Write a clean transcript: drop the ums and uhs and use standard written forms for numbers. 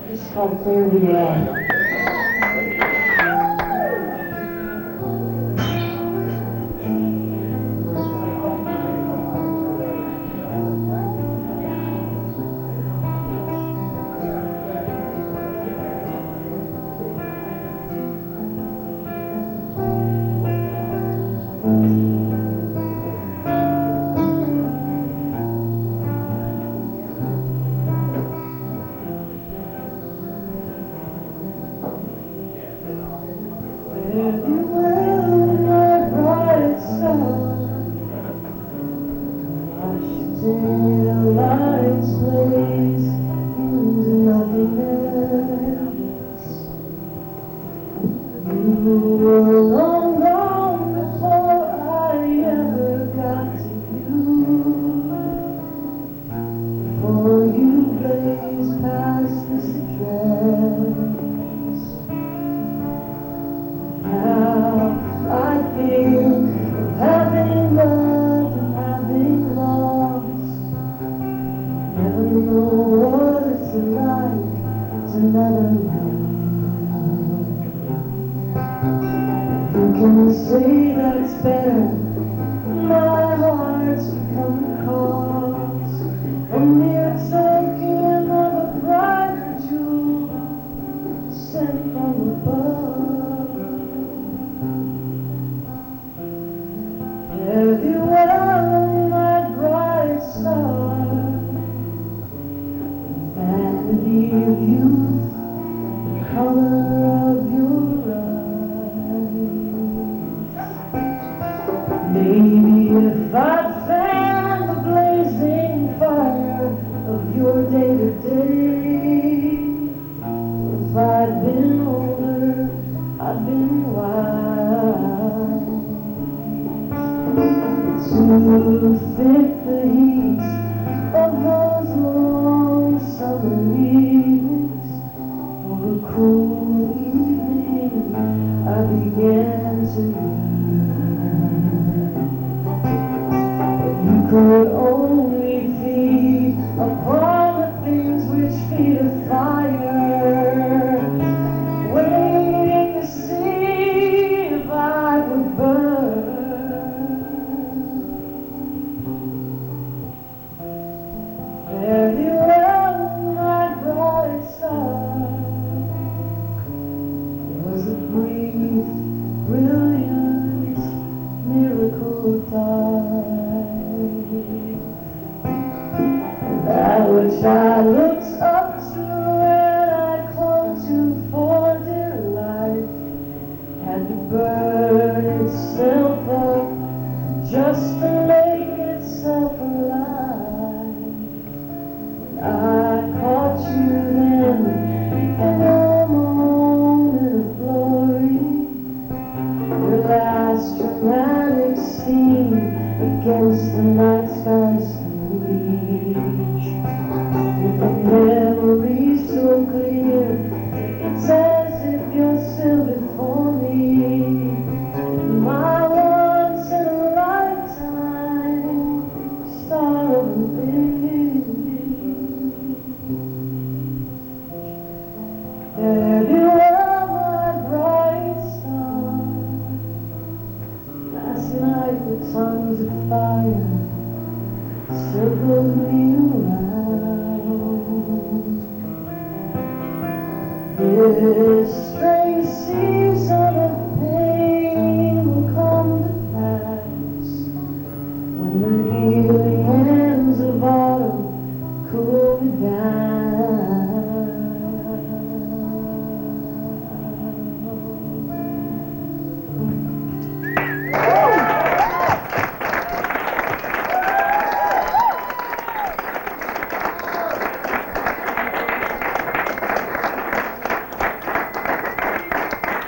This is called Fare Thee Well. Say that's better. My heart's become a cross, a mere token of a brighter jewel sent from above. Fare thee well, my bright star, vanity of youth, the color of your maybe if I'd fanned the blazing fire of your day-to-day, if I'd been older, I'd been wise. To fit the heat of those long summer evenings, for a cool evening, I began to could only feed upon the things which feed a fire, waiting to see if I would burn. Fare thee well, my bright star, was a brief, brilliant miracle died. That which I looked up to and I clung to for dear life had to burn itself up just to make itself alive. I caught you then in a moment of glory, your last dramatic scene against the night sky stage. With a memory so clear, it's as if you're still before me, my once in a lifetime star of the village. Fare thee well, my bright star. Last night the tongues of fire circled me around. Yeah.